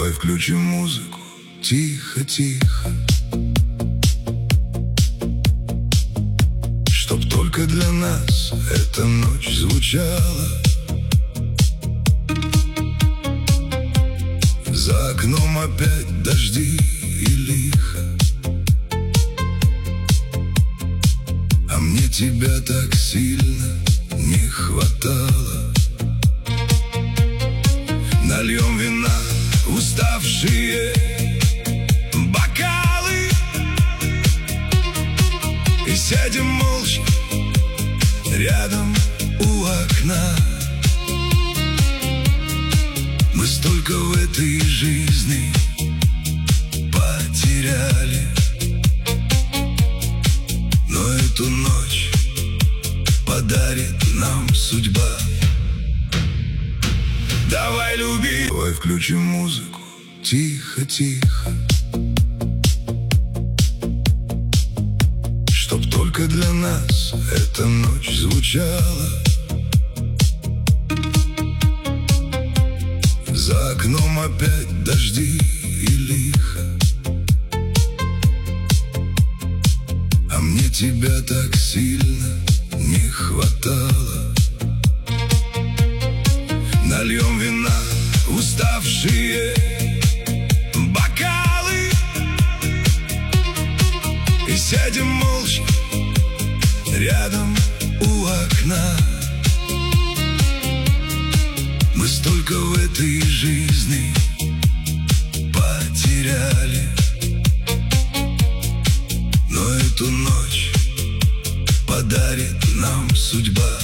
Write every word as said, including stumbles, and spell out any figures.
Давай включим музыку, тихо-тихо, чтоб только для нас эта ночь звучала. За окном опять дожди и лихо, а мне тебя так сильно не хватало. Нальем вина в уставшие бокалы и сядем молча рядом у окна. Мы столько в этой жизни потеряли, но эту ночь подарит нам судьба. Давай люби, давай включим музыку, тихо-тихо, чтоб только для нас эта ночь звучала. За окном опять дожди и лихо, а мне тебя так сильно не хватало. Нальем вина в уставшие бокалы и сядем молча рядом у окна. Мы столько в этой жизни потеряли, но эту ночь подарит нам судьба.